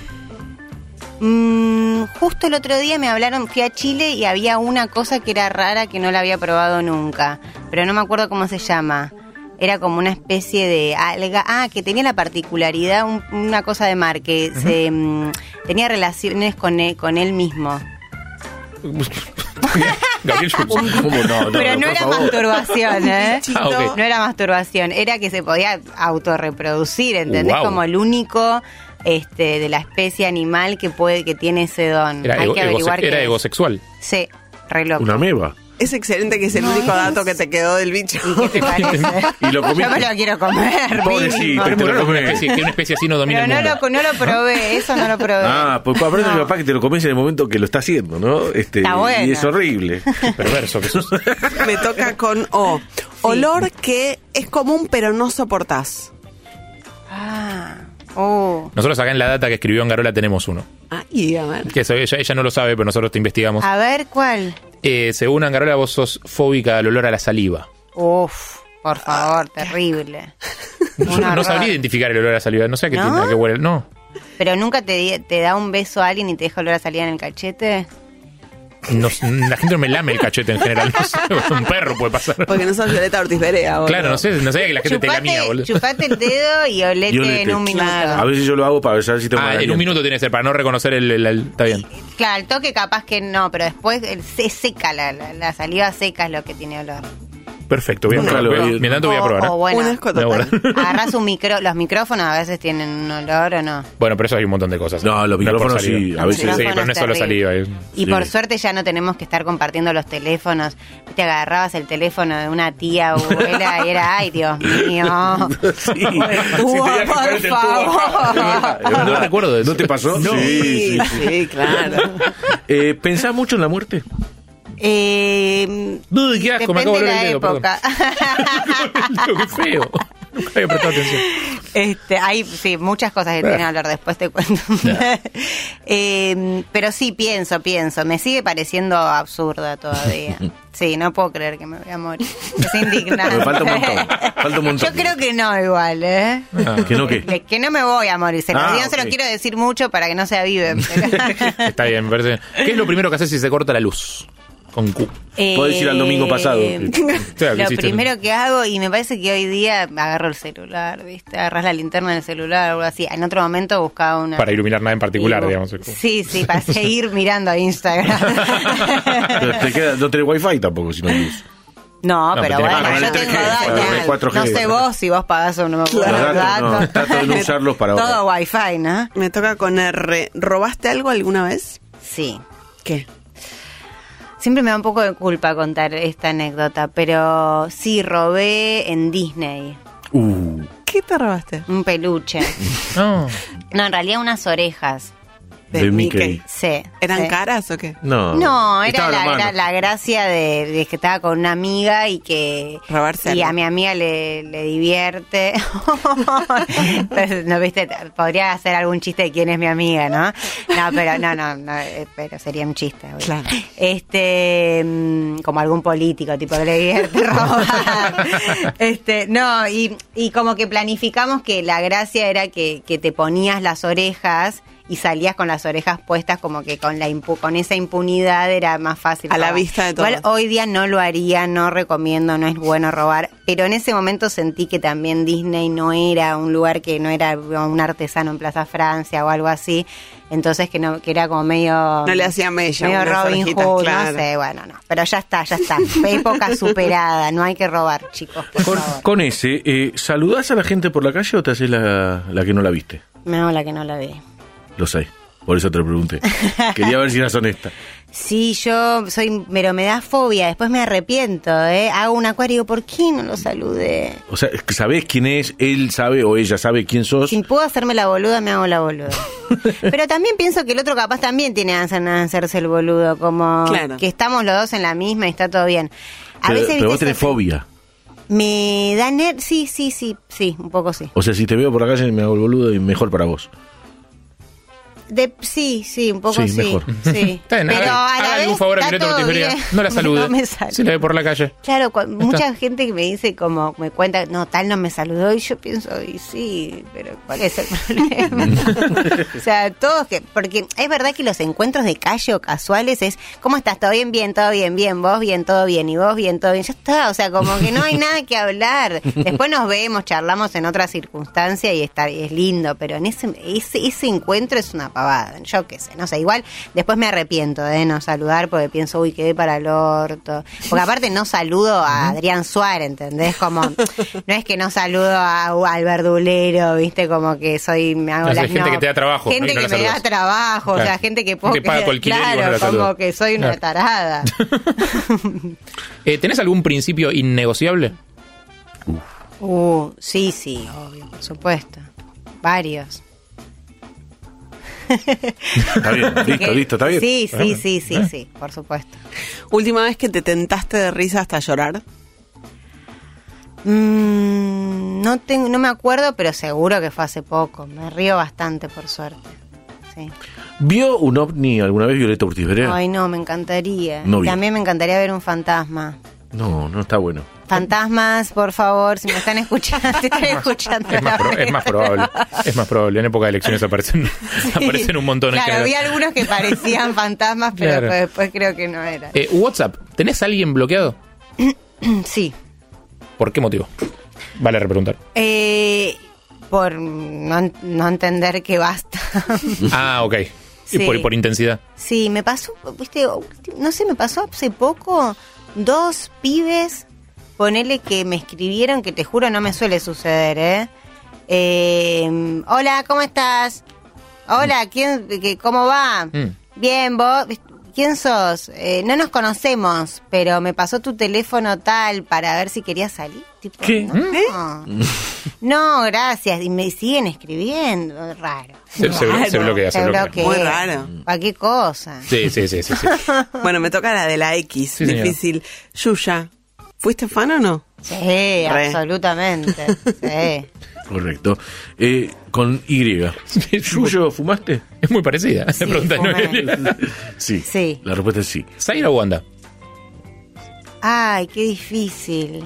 Mm, justo el otro día me hablaron, fui a Chile y había una cosa que era rara que no la había probado nunca, pero no me acuerdo cómo se llama. Era como una especie de alga, ah, que tenía la particularidad, un- una cosa de mar, que se mm, tenía relaciones con él, con él mismo. Gabriel Schultz. ¿Cómo no? no Pero no por era favor. masturbación, ¿eh? Ah, ok. No era masturbación, era que se podía autorreproducir, ¿entendés? Wow. Como el único este, de la especie animal que puede que tiene ese don. Era, Hay ego- que averiguar egose- era qué es. egosexual. Sí, re loco. Una meba. Es excelente que es el único dato que te quedó del bicho. ¿Y qué te parece? Y lo comiste. Yo me lo quiero comer. Pobrecito, mínimo. te lo Una comés. especie, que una especie así no domina Pero el no mundo. lo, no lo probé, eso no lo probé. Ah, pues aprende a mi No. papá que te lo comes en el momento que lo está haciendo, ¿no? Este, Está bueno. Y es horrible. Perverso que sos. Me toca con O. Olor que es común pero no soportás. Ah, oh. Nosotros acá en la data que escribió Angarola tenemos uno. Ay, a ver. Que eso, ella, ella no lo sabe, pero nosotros te investigamos. A ver, ¿cuál? Eh, según Angarola, vos sos fóbica al olor a la saliva. Uf, por favor, terrible. Yo Un no horror. sabría identificar el olor a la saliva. No sé a qué ¿No? tiene, a qué huele. No. Pero nunca te, di- te da un beso a alguien y te deja olor a salida en el cachete. No, la gente no me lame el cachete en general. No sé, un perro puede pasar. Porque no sos Violeta Ortiz Berea, boludo. Claro, no sé, no sabía que la gente te lamía, Chupate, boludo. chupate el dedo y olete, Y olete. en un minuto. Claro. A veces yo lo hago para saber si tengo Ah, mal en un aliento. minuto tiene que ser para no reconocer el, el- el- está bien. Claro, el toque capaz que no, pero después el, se seca, la, la, la saliva seca es lo que tiene olor. Perfecto, voy a Nunca probar. lo Voy a- vi. Mientras tanto voy a O- probar. ¿eh? o bueno, Un asco Voy a total. probar. agarras un micro, los micrófonos a veces tienen un olor o no. Bueno, pero eso hay un montón de cosas. No, los por micrófonos saliva. sí, a veces- Sí, Los pero no es micrófonos solo saliva. terrible. es- Y Sí. por suerte ya no tenemos que estar compartiendo los teléfonos. Te agarrabas el teléfono de una tía o abuela y era, ay, Dios mío. Sí. Tú, Sí, tenía que por ponerte el tubo. favor. Es verdad, es verdad. No recuerdo de eso. ¿No te pasó? No. Sí, sí, sí. Sí, claro. Eh, ¿Pensás mucho en la muerte? Eh, Uy, qué asco, me acabo depende de de la volver el dedo, perdón. época. Tío, qué feo. Nunca había prestado atención. Este, hay sí, muchas cosas que tienen olor, después te cuento. Eh, pero sí, pienso, pienso. Me sigue pareciendo absurda todavía. Sí, no puedo creer que me voy a morir. Es indignante. Me falta un montón, falta un montón. Yo creo que no igual, ¿eh? Ah. ¿Que no qué? Que, que no me voy a morir. Se lo, Ah, digo, no se ok. lo quiero decir mucho para que no se aviven. pero- Está bien, me parece. ¿Qué es lo primero que haces si se corta la luz? Con Q. Podés ir al domingo pasado. Eh, Claro, que Lo hiciste. primero que hago, y me parece que hoy día agarro el celular, ¿viste? Agarras la linterna del celular o algo así. En otro momento buscaba una... Para iluminar nada en particular, Y- digamos. Sí, sí, para seguir mirando a Instagram. Pero te queda, no tenés wifi tampoco si no hay luz. No, No, pero pero bueno, tenés yo que- tengo con el datos. tres G, cuatro G. No sé vos si vos pagás o no me acuerdo Los los datos, no, datos. trato de no usarlos para Todo ahorrar. wifi, ¿no? Me toca con R. ¿Robaste algo alguna vez? Sí. ¿Qué? Siempre me da un poco de culpa contar esta anécdota, pero sí, robé en Disney Uh, ¿Qué te robaste? un peluche. No. No, en realidad unas orejas. de Mickey. Sí. ¿Eran sí. caras o qué? No, No, era Estaba la, a la era mano. la gracia de, de que estaba con una amiga y que Robarse y algo. a mi amiga le, le divierte. Entonces, no viste, podría hacer algún chiste de quién es mi amiga, ¿no? No, pero no, no, no, eh, pero sería un chiste. obvio. Claro. Este, mm, como algún político, tipo que le divierte robar. Este, no, y, y como que planificamos que la gracia era que, que te ponías las orejas y salías con las orejas puestas, como que con la impu- con esa impunidad era más fácil A la robar. vista de Igual todos. hoy día no lo haría, no recomiendo, no es bueno robar, pero en ese momento sentí que también Disney no era un lugar que no era un artesano en Plaza Francia o algo así, entonces que no que era como medio No le hacía mella, medio unas Robin orejitas, Hood, claro. no sé, bueno, no, pero ya está, ya está, época superada, no hay que robar, chicos, por Con, favor. con ese, eh, ¿saludás a la gente por la calle o te haces la, la que no la viste? Me hago la que no la ve. Lo sé, por eso te lo pregunté. Quería ver si eras honesta. Sí, yo soy, pero me da fobia, después me arrepiento, ¿eh? Hago un acuario y digo, ¿por qué no lo saludé? O sea, ¿sabés quién es? ¿Él sabe o ella sabe quién sos? Si puedo hacerme la boluda, me hago la boluda. Pero también pienso que el otro capaz también tiene ganas de hacerse el boludo, como Claro. que estamos los dos en la misma y está todo bien. A Pero, veces, pero vos ¿viste? tenés eso- fobia. Me da ner... Sí, sí, sí, sí, un poco sí. O sea, si te veo por la calle me hago el boludo y mejor para vos. De, sí, sí, un poco Sí, sí. mejor. Sí. Está bien, Pero haga- a la hágale vez un favor a está Violeta todo Ortiz Berea. bien. No la salude. No me saluda. Si la ve por la calle. Claro, cu- mucha gente que me dice como, me cuenta, no, tal no me saludó y yo pienso, y sí, pero ¿cuál es el problema? O sea, todos que, porque es verdad que los encuentros de calle o casuales es, ¿cómo estás? ¿Todo bien? Bien, todo bien, bien, vos bien, todo bien, y vos bien, todo bien, ya está, o sea, como que no hay nada que hablar. Después nos vemos, charlamos en otra circunstancia y está, y es lindo, pero en ese, ese, ese encuentro es una pavada, yo qué sé, no sé, igual después me arrepiento de no saludar porque pienso, uy, quedé para el orto. Porque aparte no saludo a Adrián Suárez, ¿entendés? Como, no es que no saludo a, al verdulero, ¿viste? Como que soy, me hago No, la, hay gente no, que te da trabajo. gente no, que no me da saludas. trabajo, Claro. o sea, gente que puedo Que paga tu alquiler y vos no claro, la como saludas. que soy una Claro. tarada. Eh, ¿Tenés algún principio innegociable? Uh, sí, sí, obvio, por supuesto. Varios. Está bien, listo, Que- listo, está bien. Sí, sí, Bueno, sí, sí, eh. sí, por supuesto. Última vez que te tentaste de risa hasta llorar. Mm, no tengo, no me acuerdo, pero seguro que fue hace poco. Me río bastante, por suerte. Sí. ¿Vio un ovni alguna vez, Violeta Ortiz Berea? Ay, no, me encantaría. No vi. También me encantaría ver un fantasma. No, no está bueno. Fantasmas, por favor, si me están escuchando, te están escuchando. Es más, pro- es más probable. Es más probable. En época de elecciones aparecen, aparecen un montón en Claro, general. vi algunos que parecían fantasmas, pero Claro. pues después creo que no era. Eh, WhatsApp, ¿tenés a alguien bloqueado? Sí. ¿Por qué motivo? Vale repreguntar. Eh, por no, no entender que basta. Ah, ok. Y Sí. por, por intensidad. Sí, me pasó, viste, no sé, me pasó hace poco dos pibes, ponele que me escribieron, que te juro no me suele suceder, ¿eh? Eh, hola, ¿cómo estás? Hola, ¿quién, qué, ¿cómo va? Mm. Bien, vos, ¿quién sos? Eh, no nos conocemos, pero me pasó tu teléfono tal para ver si querías salir. Tipo, ¿Qué? No, no, gracias. Y me siguen escribiendo, raro. Se, se- Raro. se bloquea, se Se bloquea. bloquea. Muy raro. Cualquier cosa. Sí, sí, sí, sí, sí. Bueno, me toca la de la X. Sí, señora. Difícil. Yuya, ¿fuiste fan o no? Sí, absolutamente. Sí. Correcto. Eh, con Y. ¿Yuyo fumaste? Es muy parecida. Sí, la pregunta de fumé. Noelia. Sí. Sí. La respuesta es sí. ¿Zaira o Wanda? Ay, qué difícil.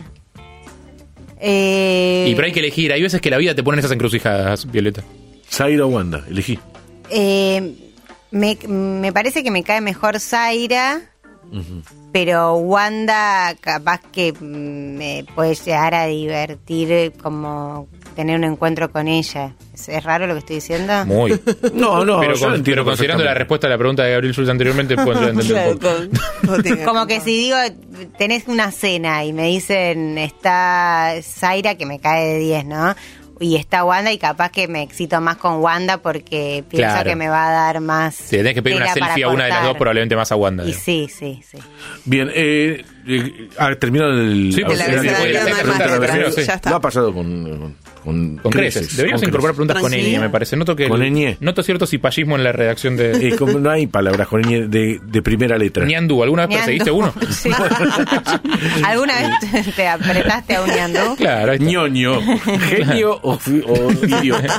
Eh, Y pero hay que elegir. Hay veces que la vida te pone en esas encrucijadas, Violeta. Zaira o Wanda, elegí. eh, me, me parece que me cae mejor Zaira, pero Wanda capaz que me puede llegar a divertir como tener un encuentro con ella. ¿Es, es raro lo que estoy diciendo? Muy. No, no, pero, yo lo con- entiendo pero considerando la perfectamente. respuesta a la pregunta de Gabriel Schultz anteriormente, puedo entender un poco. todo tiene- Como que si digo, tenés una cena y me dicen, está Zaira, que me cae de diez, ¿no? Y está Wanda y capaz que me excito más con Wanda porque pienso Claro. que me va a dar más. Si tenés que pedir una tela para selfie a una de las cortar. dos, probablemente más a Wanda. Y digamos. sí, sí, sí. Bien, eh, eh, ah, terminó el... Sí, a porque ver, la el- verdad el- no hay el- más el- letras, el- sí. ya está. Lo ha pasado con... con con, Con creces. Deberíamos con incorporar preguntas con Tranquila. ñ, me parece. Noto que Con el- ñ. noto cierto cipallismo en la redacción de Eh, como no hay palabras con ñ de, de primera letra. Ñandú. ¿Alguna vez Ñandú. perseguiste uno? Sí. ¿Alguna vez te- te apretaste a un ñandú? Claro, ahí está. ñoño, genio o, fi- o idiota.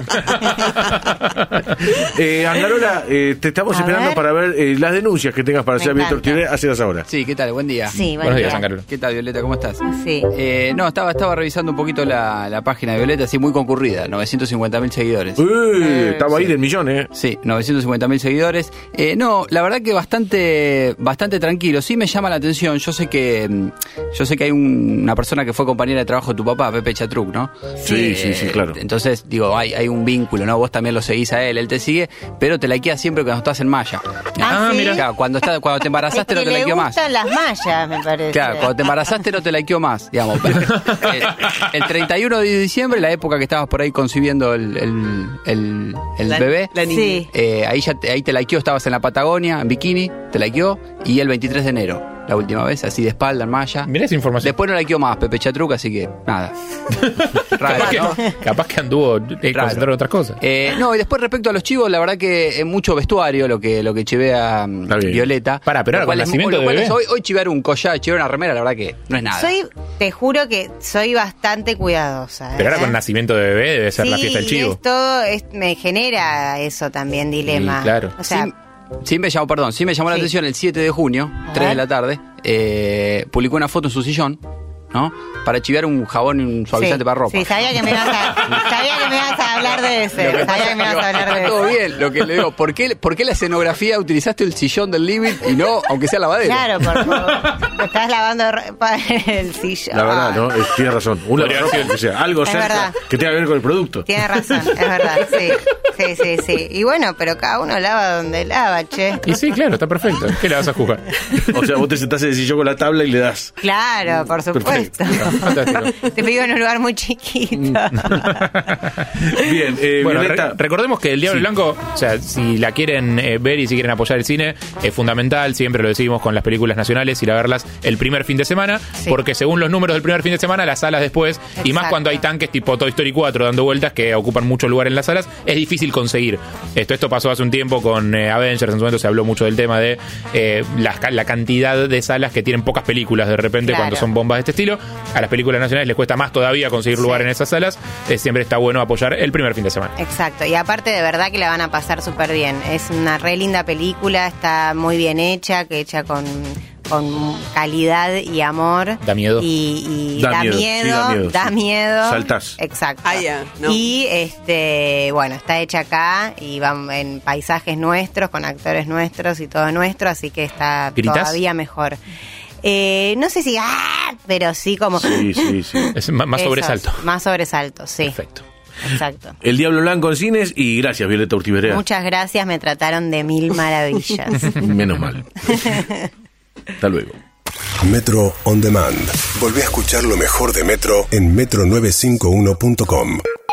eh, Angarola, eh, te estamos A esperando ver. para ver eh, las denuncias que tengas para Me hacer Víctor encanta. Tiré, hacelas ahora. Sí, ¿qué tal? Buen día. Sí, Buenos días, día. Angarola. ¿Qué tal, Violeta? ¿Cómo estás? Sí. Eh, no, estaba, estaba revisando un poquito la, la página de Violeta, así muy concurrida, novecientos cincuenta mil seguidores. Eh, estamos ahí sí. del millón, ¿eh? Sí, novecientos cincuenta mil seguidores. Eh, no, la verdad que bastante bastante tranquilo. Sí me llama la atención. Yo sé que mm, yo sé que hay un- una persona que fue compañera de trabajo de tu papá, Pepe Chatruc, ¿no? Sí, sí, sí, claro. Entonces, digo, hay, hay un vínculo, ¿no? Vos también lo seguís a él, él te sigue, pero te likeas siempre cuando estás en malla. Ah, ¿sí? Claro, cuando, está, cuando te Es embarazaste que no te le likeó más. gustan las mallas, me parece. Claro, cuando te embarazaste no te likeó más, digamos. Pero, eh, el treinta y uno de diciembre, la época que estabas por ahí concibiendo el, el, el, el La- bebé, la niña. Sí. eh, ahí ya te, ahí te likeó, estabas en la Patagonia, en bikini, te likeó, y el veintitrés de enero, la última vez, así de espalda, en malla. Mirá esa información. Después no likeó más Pepe Chatruc, así que nada. Raro, capaz, ¿no? que, capaz que anduvo eh, Raro. concentrado en otras cosas. Eh, no, y después respecto a los chivos, la verdad que es mucho vestuario lo que, lo que chivea mm, Está bien. Violeta. Pará, pero Lo ahora cual con es- nacimiento lo de cual bebé. es hoy, hoy chivear un collar, chivear una remera, la verdad que no es nada. Soy, te juro que soy bastante cuidadosa. Pero ahora ¿eh? con nacimiento de bebé debe ser la Sí, fiesta del chivo. es todo, es- me genera eso también, dilema. Sí, claro. O sea, Sí, sí me llamó, perdón, sí me llamó la Sí. atención el siete de junio, A tres de ver. la tarde, eh, publicó una foto en su sillón, ¿no? Para chivear un jabón y un suavizante sí, para ropa. Sí, sabía que me ibas a, sabía que me ibas a hablar hablar de ese. Lo que Sabía que me ibas a hablar de está todo ese. bien. Lo que le digo, ¿por qué, ¿por qué la escenografía utilizaste el sillón del living y no, aunque sea lavadero? Claro, por favor. Estás lavando ropa en el sillón. La verdad, ¿no? Es, tiene razón. Un lavarropa, o sea, algo Es cerca verdad. que tenga que ver con el producto. Tiene razón, es verdad, sí. Sí, sí, sí. Y bueno, pero cada uno lava donde lava, che. Y sí, claro, está perfecto. ¿Qué le vas a jugar? O sea, vos te sentás en el sillón con la tabla y le das. Claro, por supuesto. Fantástico. Te pido en un lugar muy chiquito. Bien, eh, Bueno, Violeta. re- recordemos que El Diablo Sí. Blanco, o sea, si la quieren eh, ver y si quieren apoyar el cine, es fundamental, siempre lo decimos con las películas nacionales, ir a verlas el primer fin de semana, Sí. porque según los números del primer fin de semana, las salas después, y más Exacto. cuando hay tanques tipo Toy Story cuatro dando vueltas que ocupan mucho lugar en las salas, es difícil conseguir. Esto, esto pasó hace un tiempo con eh, Avengers, en su momento se habló mucho del tema de eh, la, la cantidad de salas que tienen pocas películas de repente Claro. cuando son bombas de este estilo. A las películas nacionales les cuesta más todavía conseguir Sí. lugar en esas salas. Eh, siempre está bueno apoyar el primer fin de semana. Exacto, y aparte de verdad que la van a pasar súper bien. Es una re linda película, está muy bien hecha, que hecha con, con calidad y amor. Da miedo. Y, y Da da, miedo, miedo, sí, da miedo, da sí. miedo. Saltás. Exacto. Ah, ya, no. Y este, bueno, está hecha acá y van en paisajes nuestros, con actores nuestros y todo nuestro, así que está ¿Gritás? todavía mejor. Eh, no sé si ¡ah! Pero sí como Sí, sí, sí. Es ma- más esos, sobresalto. Más sobresalto, sí. Perfecto. Exacto. El Diablo Blanco en cines y gracias, Violeta Urtiberea. Muchas gracias, me trataron de mil maravillas. Menos mal. Hasta luego. Metro On Demand. Volvé a escuchar lo mejor de Metro en metro novecientos cincuenta y uno punto com.